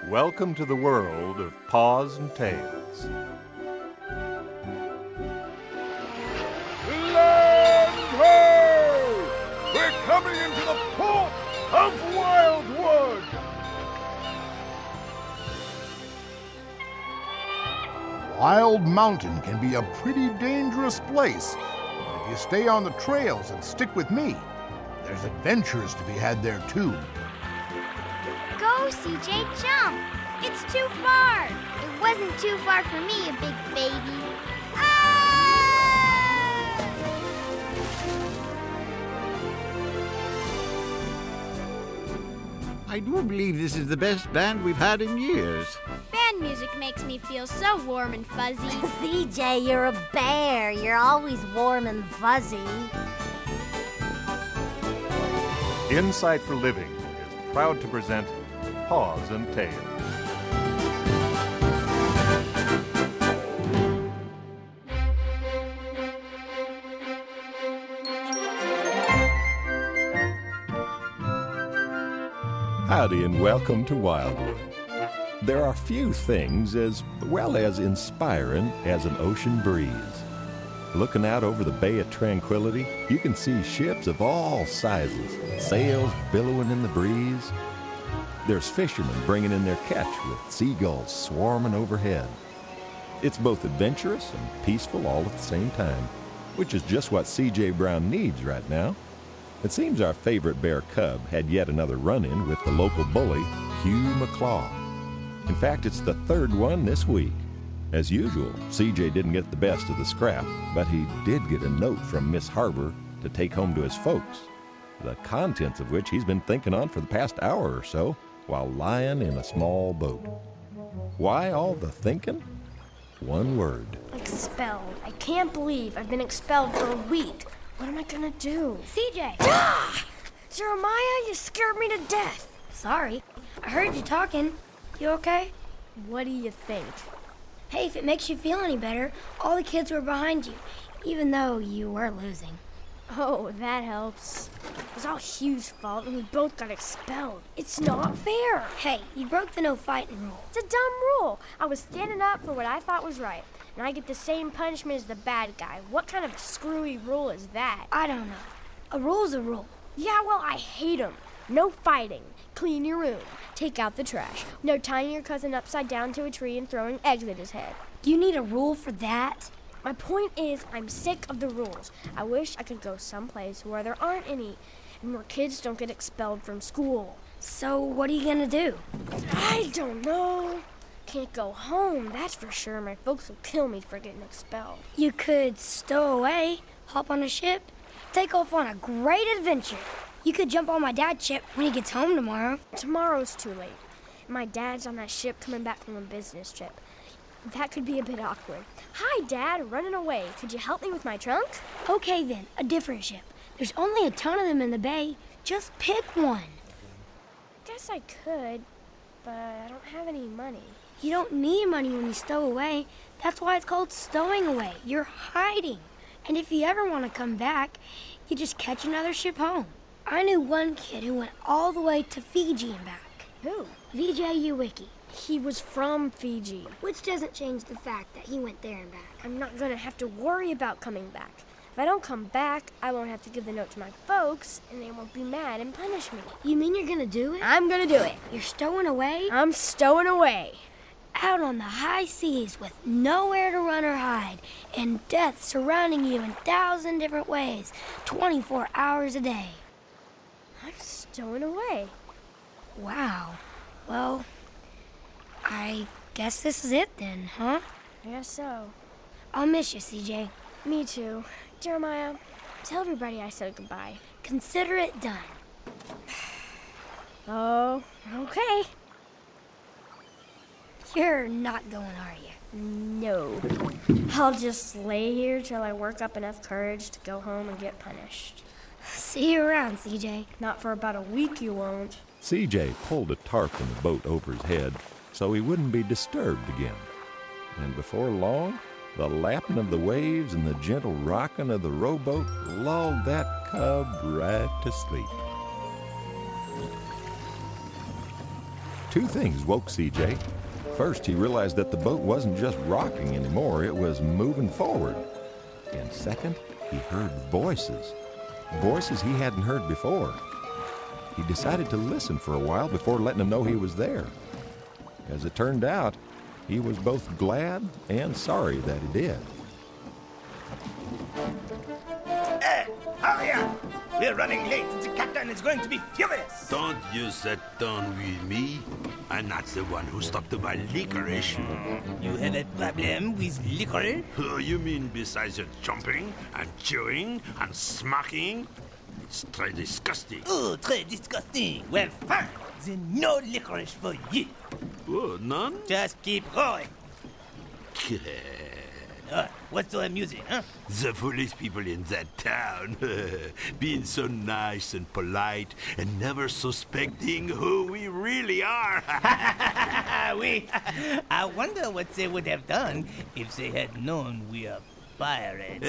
Welcome to the world of Paws and Tails. Land ho! We're coming into the port of Wildwood! Wild Mountain can be a pretty dangerous place. But if you stay on the trails and stick with me, there's adventures to be had there too. Go, CJ, jump! It's too far! It wasn't too far for me, you big baby. Ah! I do believe this is the best band we've had in years. Band music makes me feel so warm and fuzzy. CJ, you're a bear. You're always warm and fuzzy. Insight for Living is proud to present Paws and Tails. Howdy and welcome to Wildwood. There are few things as well as inspiring as an ocean breeze. Looking out over the Bay of Tranquility, you can see ships of all sizes, sails billowing in the breeze. There's fishermen bringing in their catch with seagulls swarming overhead. It's both adventurous and peaceful all at the same time, which is just what C.J. Brown needs right now. It seems our favorite bear cub had yet another run-in with the local bully, Hugh McClaw. In fact, it's the third one this week. As usual, C.J. didn't get the best of the scrap, but he did get a note from Miss Harbor to take home to his folks, the contents of which he's been thinking on for the past hour or so while lying in a small boat. Why all the thinking? One word. Expelled. I can't believe I've been expelled for a week. What am I gonna do? CJ! Ah! Jeremiah, you scared me to death. Sorry. I heard you talking. You okay? What do you think? Hey, if it makes you feel any better, all the kids were behind you, even though you were losing. Oh, that helps. It was all Hugh's fault and we both got expelled. It's not fair. Hey, you broke the no fighting rule. It's a dumb rule. I was standing up for what I thought was right, and I get the same punishment as the bad guy. What kind of screwy rule is that? I don't know. A rule's a rule. Yeah, well, I hate them. No fighting. Clean your room. Take out the trash. No tying your cousin upside down to a tree and throwing eggs at his head. You need a rule for that? My point is, I'm sick of the rules. I wish I could go someplace where there aren't any and where kids don't get expelled from school. So what are you gonna do? I don't know. Can't go home, that's for sure. My folks will kill me for getting expelled. You could stow away, hop on a ship, take off on a great adventure. You could jump on my dad's ship when he gets home tomorrow. Tomorrow's too late. My dad's on that ship coming back from a business trip. That could be a bit awkward. Hi, Dad, running away. Could you help me with my trunk? Okay, then, a different ship. There's only a ton of them in the bay. Just pick one. Guess I could, but I don't have any money. You don't need money when you stow away. That's why it's called stowing away. You're hiding. And if you ever want to come back, you just catch another ship home. I knew one kid who went all the way to Fiji and back. Who? Vijay Uwicki. He was from Fiji. Which doesn't change the fact that he went there and back. I'm not going to have to worry about coming back. If I don't come back, I won't have to give the note to my folks, and they won't be mad and punish me. You mean you're going to do it? I'm going to do it. You're stowing away? I'm stowing away. Out on the high seas with nowhere to run or hide, and death surrounding you in 1,000 different ways, 24 hours a day. I'm stowing away. Wow. Well, I guess this is it then, huh? I guess so. I'll miss you, CJ. Me too. Jeremiah, tell everybody I said goodbye. Consider it done. Oh, okay. You're not going, are you? No. I'll just lay here till I work up enough courage to go home and get punished. See you around, CJ. Not for about a week, you won't. C.J. pulled a tarp in the boat over his head so he wouldn't be disturbed again. And before long, the lapping of the waves and the gentle rocking of the rowboat lulled that cub right to sleep. Two things woke CJ. First, he realized that the boat wasn't just rocking anymore, it was moving forward. And second, he heard voices. Voices he hadn't heard before. He decided to listen for a while before letting them know he was there. As it turned out, he was both glad and sorry that he did. Hey, hurry up! We're running late. The captain is going to be furious. Don't use that tone with me. I'm not the one who stopped to buy licorice. You have a problem with licorice? You mean besides your jumping and chewing and smacking? It's très disgusting. Oh, très disgusting. Well, fine. Then no licorice for you. Oh, none? Just keep going. What's so amusing, huh? The foolish people in that town, being so nice and polite and never suspecting who we really are. I wonder what they would have done if they had known we are pirates.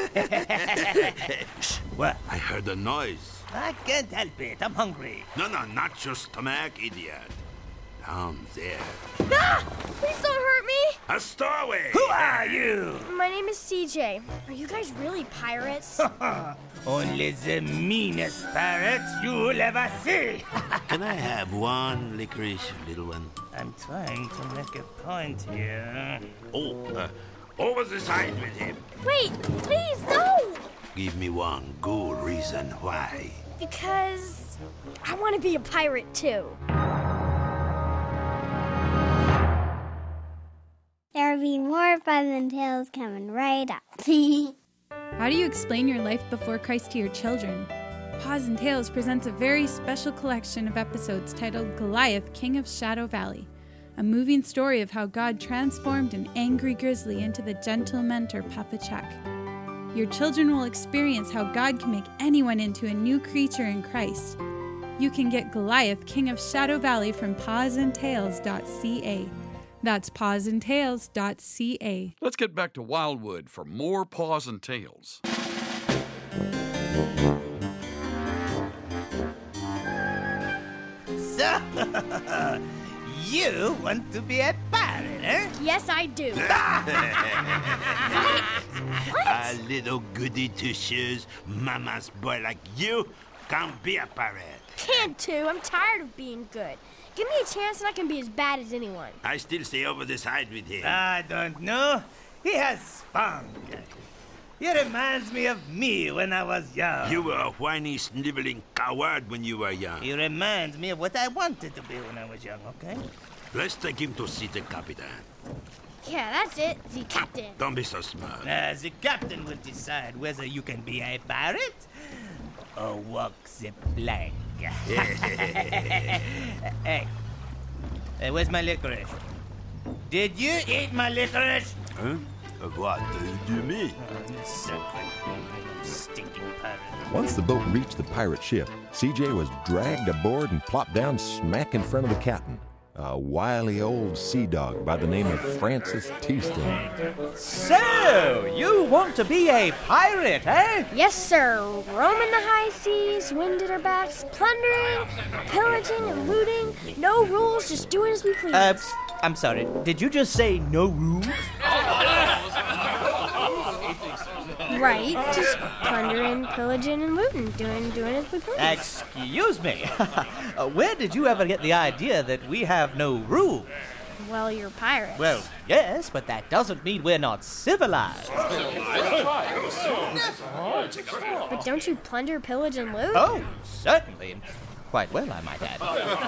What? I heard a noise. I can't help it. I'm hungry. No, not your stomach, idiot. Down there. Ah! Please don't hurt me! A stowaway! Who are you? My name is CJ. Are you guys really pirates? Only the meanest pirates you'll ever see. Can I have one licorice, little one? I'm trying to make a point here. Over the side with him. Wait, please, no! Give me one good reason why. Because I want to be a pirate too. There'll be more fun and tales coming right up. How do you explain your life before Christ to your children? Paws and Tales presents a very special collection of episodes titled Goliath, King of Shadow Valley, a moving story of how God transformed an angry grizzly into the gentle mentor Papa Chuck. Your children will experience how God can make anyone into a new creature in Christ. You can get Goliath, King of Shadow Valley from pawsandtales.ca. That's pawsandtales.ca. Let's get back to Wildwood for more Paws and Tales. So, you want to be a pirate, eh? Yes, I do. A little goody two-shoes, mama's boy like you can't be a pirate. Can too. I'm tired of being good. Give me a chance and I can be as bad as anyone. I still stay over the side with him. I don't know. He has spunk. He reminds me of me when I was young. You were a whiny, sniveling coward when you were young. He reminds me of what I wanted to be when I was young, okay? Let's take him to see the captain. Yeah, that's it. The captain. Don't be so smart. The captain will decide whether you can be a pirate or walk the plank. Hey, where's my licorice? Did you eat my licorice? Huh? What do you mean? Stinking pirate. Once the boat reached the pirate ship, CJ was dragged aboard and plopped down smack in front of the captain, a wily old sea dog by the name of Francis Teaston. So, you want to be a pirate, eh? Yes, sir. Roaming the high seas, wind at our backs, plundering, pillaging, and looting. No rules, just doing as we please. I'm sorry. Did you just say no rules? Right. Just plundering, pillaging, and looting. Doing as we please. Excuse me. Where did you ever get the idea that we have no rules? Well, you're pirates. Well, yes, but that doesn't mean we're not civilized. But don't you plunder, pillage, and loot? Oh, certainly. Quite well, I might add.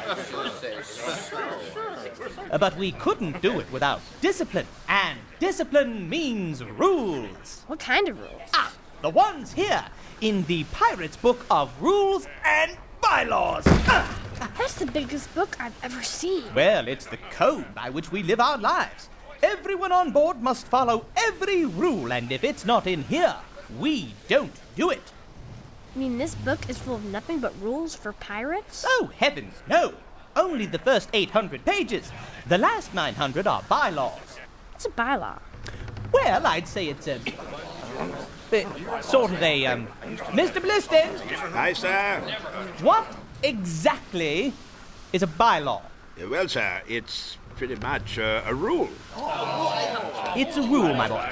But we couldn't do it without discipline, and discipline means rules. What kind of rules? The ones here in the Pirate's Book of Rules and Bylaws. That's the biggest book I've ever seen. Well, it's the code by which we live our lives. Everyone on board must follow every rule, and if it's not in here, we don't do it. You mean this book is full of nothing but rules for pirates? Oh, heavens, no. Only the first 800 pages. The last 900 are bylaws. What's a bylaw? Well, I'd say it's a... sort of a, Mr. Bliston! Hi, sir. What exactly is a bylaw? Well, sir, it's pretty much a rule. It's a rule, my boy.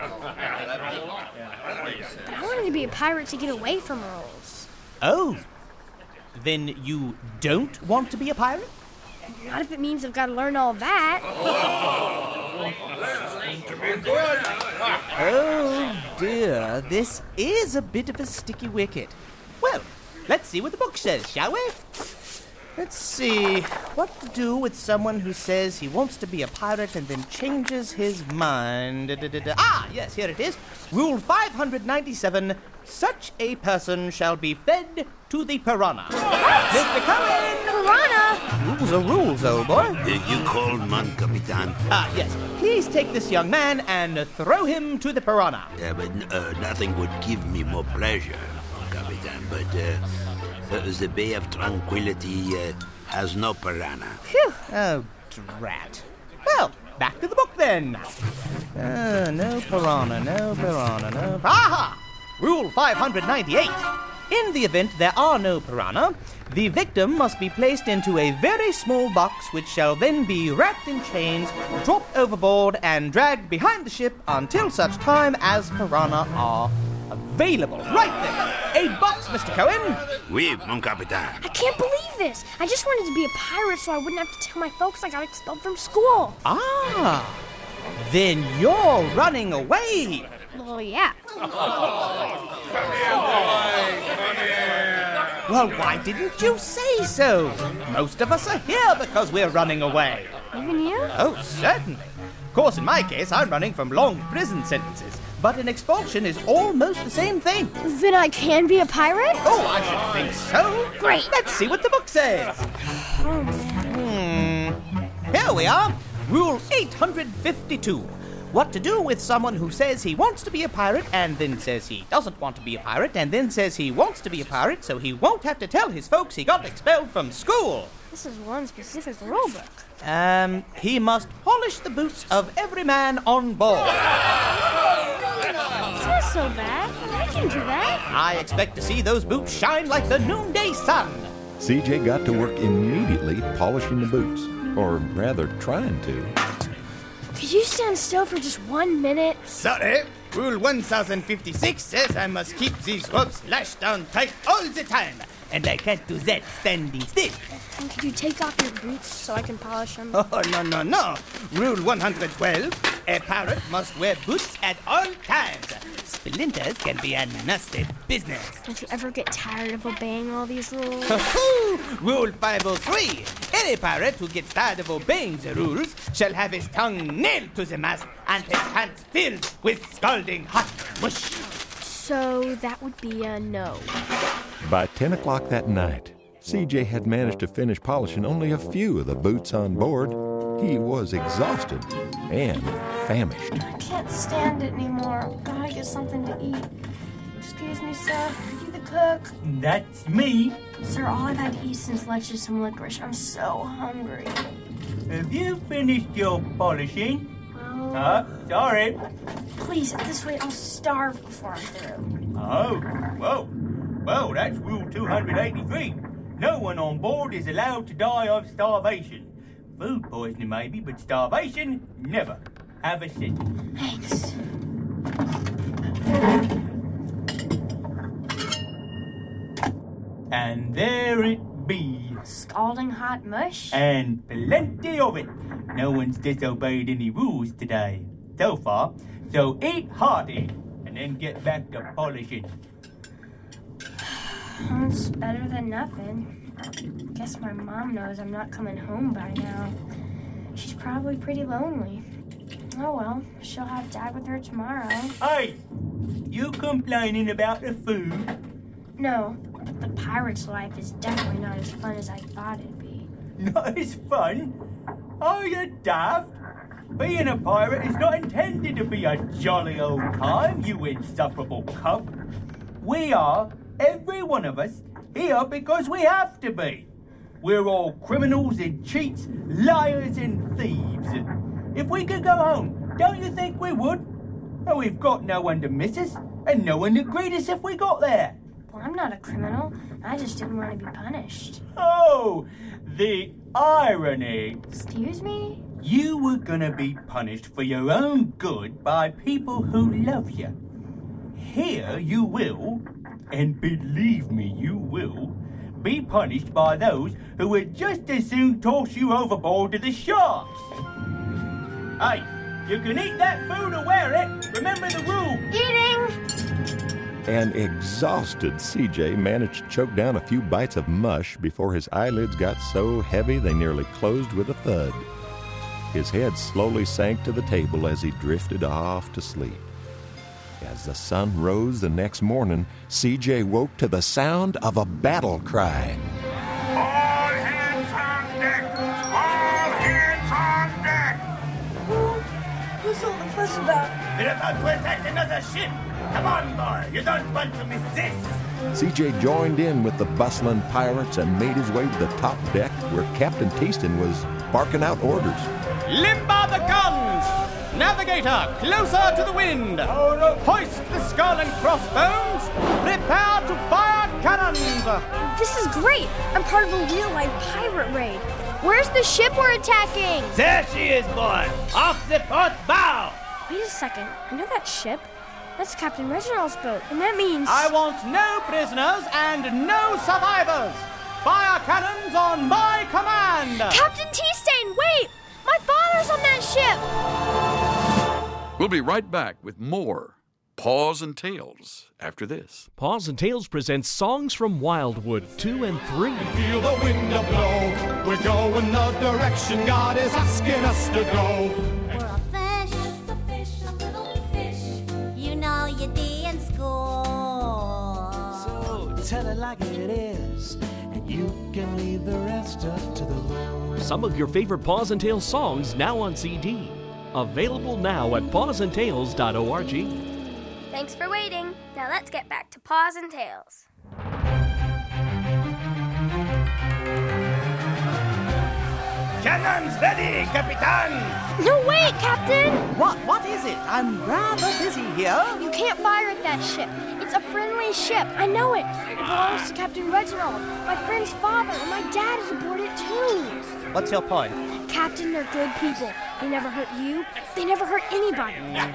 I wanted to be a pirate to get away from rules. Oh. Then you don't want to be a pirate? Not if it means I've got to learn all that. Oh, dear. This is a bit of a sticky wicket. Well, let's see what the book says, shall we? Let's see. What to do with someone who says he wants to be a pirate and then changes his mind. Ah, yes, here it is. Rule 597. Such a person shall be fed to the piranha. What? Mr. Cohen! Piranha? Rules are rules, old boy. You called, mon capitan. Ah, yes. Please take this young man and throw him to the piranha. But nothing would give me more pleasure, mon capitan. But the Bay of Tranquility has no piranha. Phew. Oh, drat. Well, back to the book then. No piranha, no piranha, no... Aha! Rule 598. In the event there are no piranha, the victim must be placed into a very small box which shall then be wrapped in chains, dropped overboard, and dragged behind the ship until such time as piranha are available. Right then. A box, Mr. Cohen. Oui, mon capitan. I can't believe this. I just wanted to be a pirate so I wouldn't have to tell my folks I got expelled from school. Ah. Then you're running away. Well, yeah. Well, why didn't you say so? Most of us are here because we're running away. Even you? Oh, certainly. Of course, in my case, I'm running from long prison sentences. But an expulsion is almost the same thing. Then I can be a pirate? Oh, I should think so. Great. Let's see what the book says. Oh, man. Here we are. Rule 852. What to do with someone who says he wants to be a pirate and then says he doesn't want to be a pirate and then says he wants to be a pirate so he won't have to tell his folks he got expelled from school. This is one specific rule book. He must polish the boots of every man on board. It's not so bad. I can do that. I expect to see those boots shine like the noonday sun. CJ got to work immediately polishing the boots, or rather trying to. Could you stand still for just 1 minute? Sorry. Rule 1056 says I must keep these ropes lashed down tight all the time. And I can't do that standing still. And could you take off your boots so I can polish them? Oh, no. Rule 112. A pirate must wear boots at all times. Splinters can be a nasty business. Don't you ever get tired of obeying all these rules? Rule 503. Any pirate who gets tired of obeying the rules shall have his tongue nailed to the mast and his pants filled with scalding hot mush. So that would be a no. By 10 o'clock that night, CJ had managed to finish polishing only a few of the boots on board. He was exhausted and famished. I can't stand it anymore. Gotta get something to eat. Excuse me, sir. Are you the cook? That's me. Sir, all I've had to eat since lunch is some licorice. I'm so hungry. Have you finished your polishing? Well... sorry. Please, this way I'll starve before I'm through. Oh, whoa. Well, that's Rule 283. No one on board is allowed to die of starvation. Food poisoning maybe, but starvation, never. Have a seat. Thanks. And there it be. Scalding hot mush? And plenty of it. No one's disobeyed any rules today, so far. So eat hearty, and then get back to polishing. It's better than nothing. Guess my mom knows I'm not coming home by now. She's probably pretty lonely. Oh well, she'll have Dad with her tomorrow. Hey! You complaining about the food? No, but the pirate's life is definitely not as fun as I thought it'd be. Not as fun? Are you daft? Being a pirate is not intended to be a jolly old time, you insufferable cub. We are, every one of us, here because we have to be. We're all criminals and cheats, liars and thieves. If we could go home, don't you think we would? And we've got no one to miss us, and no one to greet us if we got there. Well, I'm not a criminal. I just didn't want to be punished. Oh, The irony. Excuse me? You were gonna be punished for your own good by people who love you. Here you will, and believe me, you will, be punished by those who would just as soon toss you overboard to the sharks. Hey, you can eat that food or wear it. Remember the rule. Eating! An exhausted CJ managed to choke down a few bites of mush before his eyelids got so heavy they nearly closed with a thud. His head slowly sank to the table as he drifted off to sleep. As the sun rose the next morning, CJ woke to the sound of a battle cry. All hands on deck! All hands on deck! Who's all the fuss about? We're about to attack another ship. Come on, boy. You don't want to miss this. CJ joined in with the bustling pirates and made his way to the top deck where Captain Teaston was barking out orders. Limber the guns! Navigator, closer to the wind! Hoist the skull and crossbones! Prepare to fire cannons! This is great! I'm part of a real-life pirate raid. Where's the ship we're attacking? There she is, boy! Off the port bow! Wait a second. I know that ship. That's Captain Reginald's boat, and that means... I want no prisoners and no survivors! Fire cannons on my command! Captain Teastain, wait! My father's on that ship! We'll be right back with more Paws and Tales after this. Paws and Tales presents songs from Wildwood 2 and 3. Feel the wind a blow. We're going the direction God is asking us to go. We're a fish, a little fish. You know you did in school. So tell it like it is, and you can leave the rest up to the Lord. Some of your favorite Paws and Tales songs now on CD. Available now at pawsandtales.org. Thanks for waiting. Now let's get back to Paws and Tales. Cannons ready, Capitan! No, wait, Captain! What is it? I'm rather busy here. You can't fire at that ship. It's a friendly ship. I know it. It belongs to Captain Reginald, my friend's father, and my dad is aboard it too. What's your point? Captain, they're good people. They never hurt you. They never hurt anybody.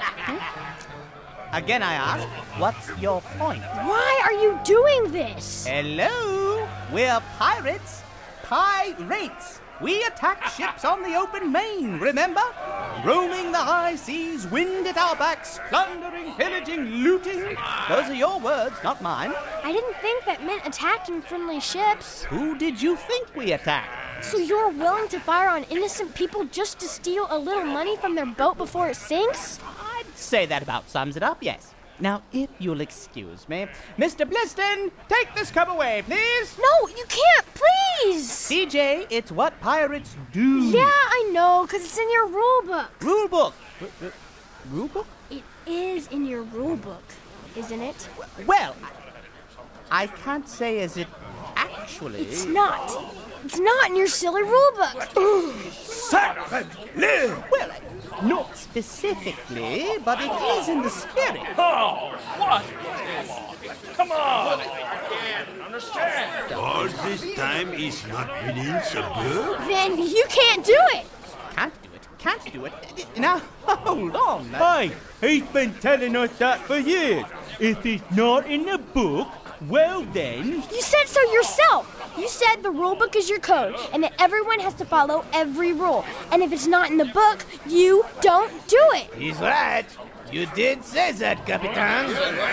Again, I ask, what's your point? Why are you doing this? Hello? We're pirates. Pirates. We attack ships on the open main, remember? Roaming the high seas, wind at our backs, plundering, pillaging, looting. Those are your words, not mine. I didn't think that meant attacking friendly ships. Who did you think we attacked? So you're willing to fire on innocent people just to steal a little money from their boat before it sinks? I'd say that about sums it up, yes. Now, if you'll excuse me, Mr. Bliston, take this cup away, please. No, you can't, please. CJ, it's what pirates do. Yeah, I know, because it's in your rule book. Rule book? Rule book? It is in your rule book, isn't it? Well, I can't say is it actually... It's not. It's not in your silly rule book. Sacre-bleu! Well, not specifically, but it is in the spirit. Oh, what? Come on! I can't understand. All this time is not winning the book? Then you can't do it. Can't do it. Now, hold on. Hey, he's been telling us that for years. If it's not in the book, well then... You said so yourself. You said the rule book is your code, and that everyone has to follow every rule. And if it's not in the book, you don't do it. He's right. You did say that, Capitan.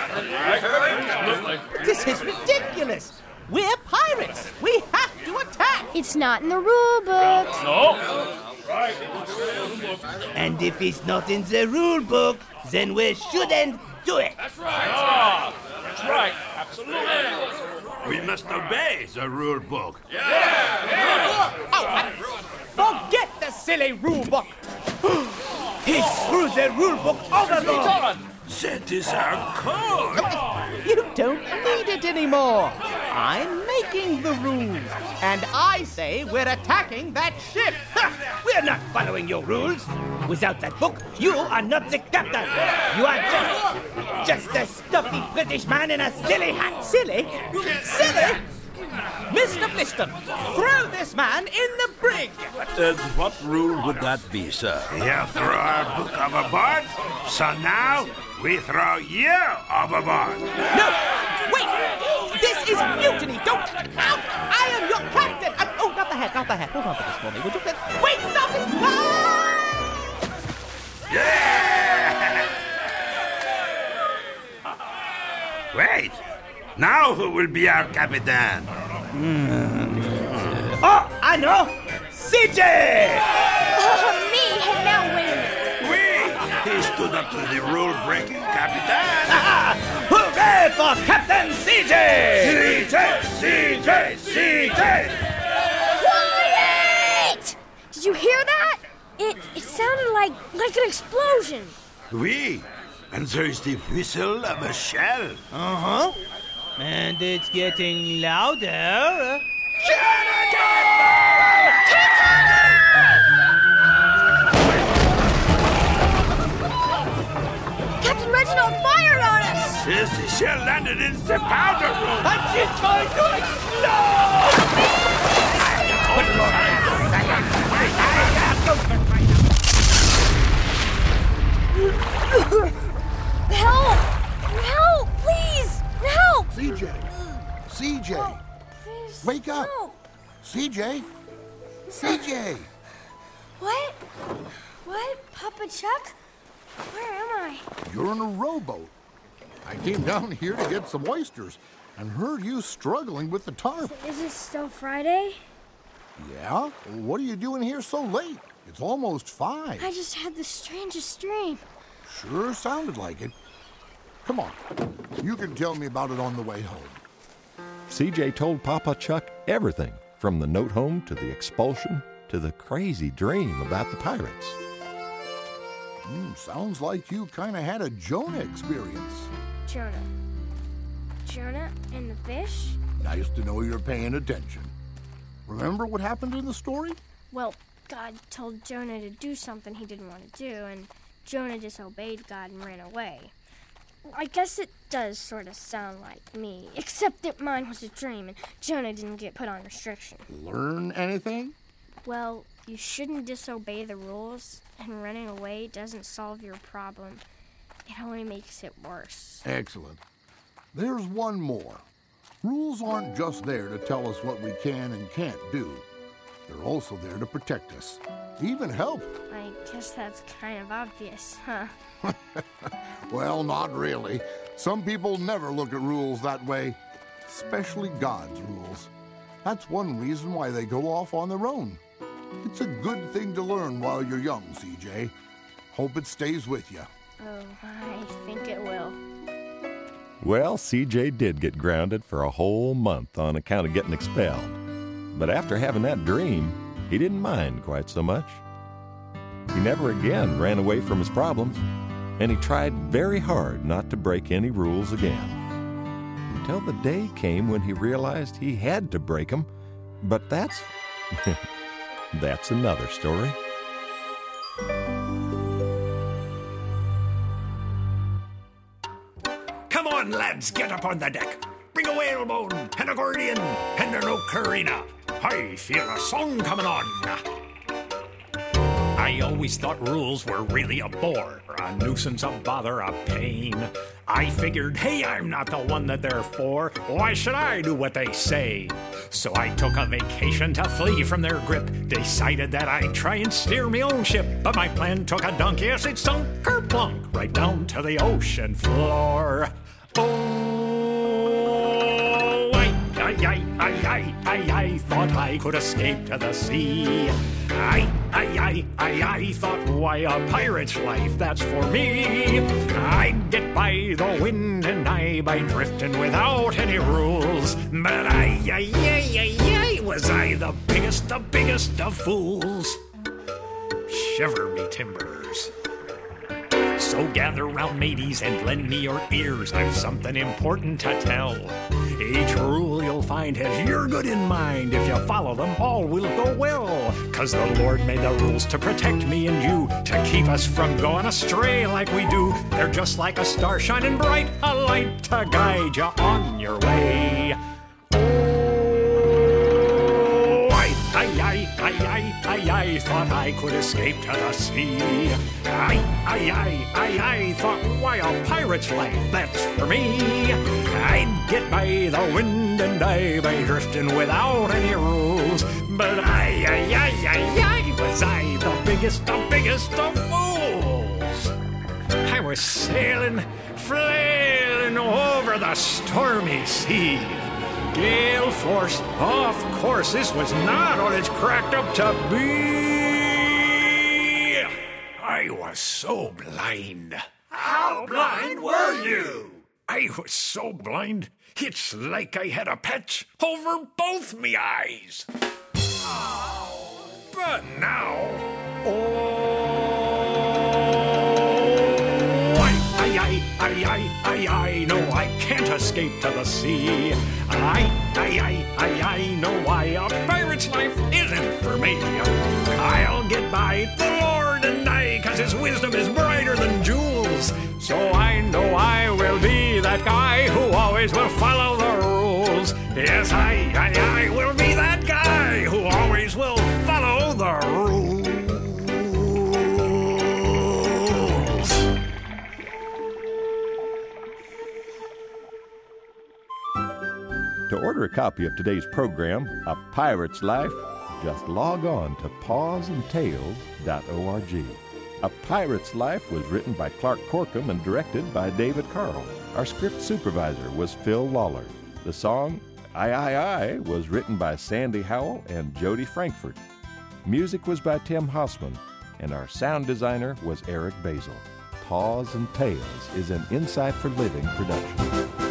This is ridiculous. We're pirates. We have to attack. It's not in the rule book. No. Right. And if it's not in the rule book, then we shouldn't do it. That's right. Oh, that's right. Absolutely. We must obey the rule book. Yeah. Forget the silly rule book. He threw the rule book overboard. That is our code. You don't need it anymore. I'm making the rules, and I say we're attacking that ship. We're not following your rules. Without that book, you are not the captain. You are just a stuffy British man in a silly hat. Silly? Silly? Mr. Bliston, throw this man in the brig! What rule would that be, sir? You throw our book overboard, so now we throw you overboard. No! Wait! This is mutiny! Don't... Out! I am your captain! Oh, not the hat, not the hat. Hold on to this for me, would you? Wait, stop it! Ah! Yeah! Wait! Now who will be our captain? Oh, I know! CJ! Oh, me! And now win! He stood up to the rule-breaking captain. Hooray for Captain CJ! CJ! Quiet! Did you hear that? It sounded like an explosion. Oui, and there is the whistle of a shell. Uh-huh. And it's getting louder. Captain Reginald fired on us! Yes, the shell landed in the powder room. And she's going to explode! Help! Help! Please! Help! CJ! Please, Wake up! help. CJ! What? What? Papa Chuck? Where am I? You're in a rowboat. I came down here to get some oysters and heard you struggling with the tarp. Is it still Friday? Yeah? What are you doing here so late? It's almost 5. I just had the strangest dream. Sure sounded like it. Come on. You can tell me about it on the way home. CJ told Papa Chuck everything, from the note home to the expulsion to the crazy dream about the pirates. Sounds like you kind of had a Jonah experience. Jonah and the fish? Nice to know you're paying attention. Remember what happened in the story? Well, God told Jonah to do something he didn't want to do, and Jonah disobeyed God and ran away. I guess it does sort of sound like me, except that mine was a dream and Jonah didn't get put on restriction. Learn anything? Well, you shouldn't disobey the rules, and running away doesn't solve your problem. It only makes it worse. Excellent. There's one more. Rules aren't just there to tell us what we can and can't do. They're also there to protect us, even help. I guess that's kind of obvious, huh? Well, not really. Some people never look at rules that way, especially God's rules. That's one reason why they go off on their own. It's a good thing to learn while you're young, CJ. Hope it stays with you. Oh, I think it will. Well, CJ did get grounded for a whole month on account of getting expelled. But after having that dream, he didn't mind quite so much. He never again ran away from his problems, and he tried very hard not to break any rules again. Until the day came when he realized he had to break them, but that's another story. Come on, lads, get up on the deck. Bring a whalebone, an accordion, and an ocarina. I feel a song coming on. I always thought rules were really a bore, a nuisance, a bother, a pain. I figured, hey, I'm not the one that they're for. Why should I do what they say? So I took a vacation to flee from their grip. Decided that I'd try and steer my own ship. But my plan took a dunk, yes, it sunk kerplunk right down to the ocean floor. Oh, I thought I could escape to the sea. I thought, why, a pirate's life, that's for me. I'd get by the wind and I by drifting without any rules. But was I the biggest of fools. Shiver me timbers. So gather round, mateys, and lend me your ears. I've something important to tell. Each rule you'll find has your good in mind. If you follow them, all will go well. 'Cause the Lord made the rules to protect me and you, to keep us from going astray like we do. They're just like a star shining bright, a light to guide you on your way. Oh, I thought I could escape to the sea. I thought, why, a pirate's life, that's for me. I'd get by the wind and die by drifting without any rules. But was I the biggest of fools. I was sailing, flailing over the stormy sea. Gale force, of course, this was not what it's cracked up to be. I was so blind. How blind were you? I was so blind, it's like I had a patch over both me eyes. But now, I know I can't escape to the sea. I know why a pirate's life isn't for me. I'll get by the Lord and I, 'cause his wisdom is brighter than jewels. So I know I will be that guy who always will follow the rules. Yes, I will be that guy who always will follow the rules. To order a copy of today's program, A Pirate's Life, just log on to pawsandtails.org. A Pirate's Life was written by Clark Corkum and directed by David Carl. Our script supervisor was Phil Lawler. The song I was written by Sandy Howell and Jody Frankfurt. Music was by Tim Hausman, and our sound designer was Eric Basil. Paws and Tales is an Insight for Living production.